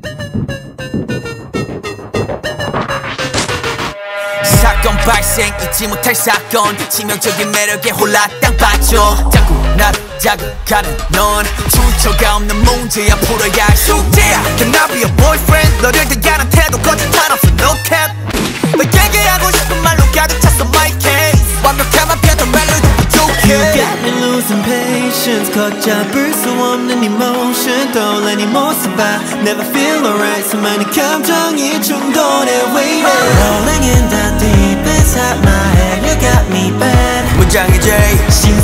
사건 발생 잊지 못할 사건 치명적인 매력에 홀라 땅 빠져 자꾸 나를 자극하는 넌 출처가 없는 문제야 풀어야 할 숙제야 Can I be a boyfriend 너를 대하는 태도 거짓 하나 없어 no cap 너에게 하고 싶은 말로 가득 찼어 my case 완벽함만 펴도 멜로디 부족해 You got me losing patience 걷잡을 수 없는 emotion 떠올라 네 모습 봐 Never feel alright 수많은 감정이 충돌해 waiting Rolling in the deep inside my head You got me bad 문장이 J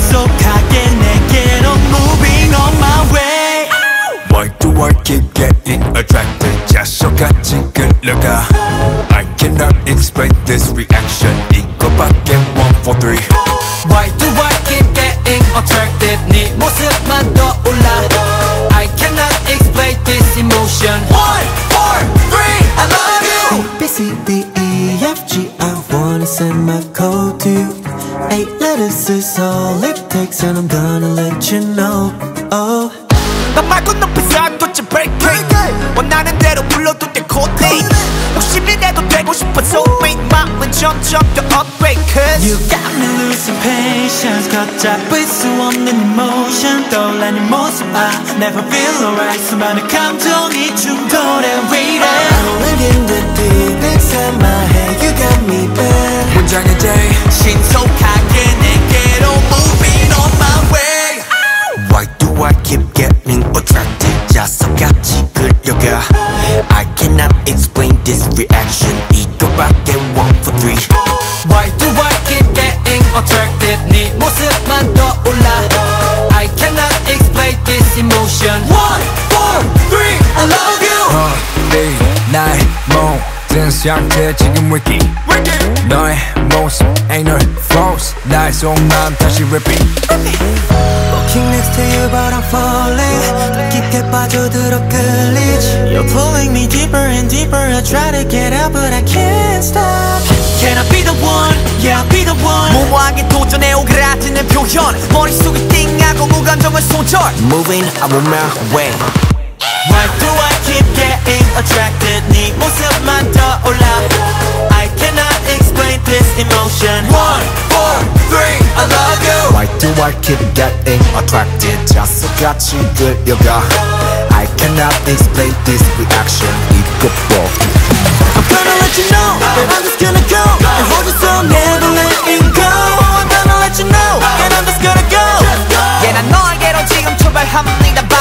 신속하게 내게로 moving on my way Why do I keep getting attracted 자석같이 끌려가 I cannot explain this reaction 이거밖에 1, 4, 3 Why do I keep getting attracted 네 모습만 떠올라 I cannot explain this emotion 1, 4, 3 I love you A, B, C, D, E, F, G I wanna send my code to you 8 letters is all it takes and I'm gonna let you know Oh 너 말고 높이서 도대체 breaking 원하는 대로 불러도 돼 coldly 욕심이라도 되고 싶어 soulmate 마음은 점점 더 upgrade Cause You got me losing patience 걷잡을 수 없는 emotion 떠올라 네 모습 봐 Never feel alright 수많은 감정이 충돌해 waiting Rolling in the deep inside my head You got me bad 문장의 J 신속하게 내게로 moving on my way Why do I keep getting attracted 자석같이 끌려가 I cannot explain this reaction 이거밖에 1, 4, 3 Why do I keep getting attracted 네 모습만 떠올라 I cannot explain this emotion 1, 4, 3 I love you 이 나의 모든 상태 지금 wiki 너의 모습 ain't no false 나의 속마음 다시 repeat Walking next to you but I'm falling 깊게 빠져들어 끌리지 You're pulling me deeper and deeper I try to get out but I can't stop Can I be the one? Yeah I'll be the one 무모하게 도전해 오그라드는 표현 머릿속이 띵하고 무감정은 소절 Moving I'm on my way Why do I keep getting attracted 네 모습만 떠올라 I cannot explain this emotion 1, 4, 3 I love you Why do I keep getting attracted 자석같이 끌려가 I cannot explain this reaction 이것도 I'm gonna let you know that I'm just gonna go and hold you so never letting go I'm gonna let you know and I'm just gonna go Yeah 난 너에게로 지금 출발합니다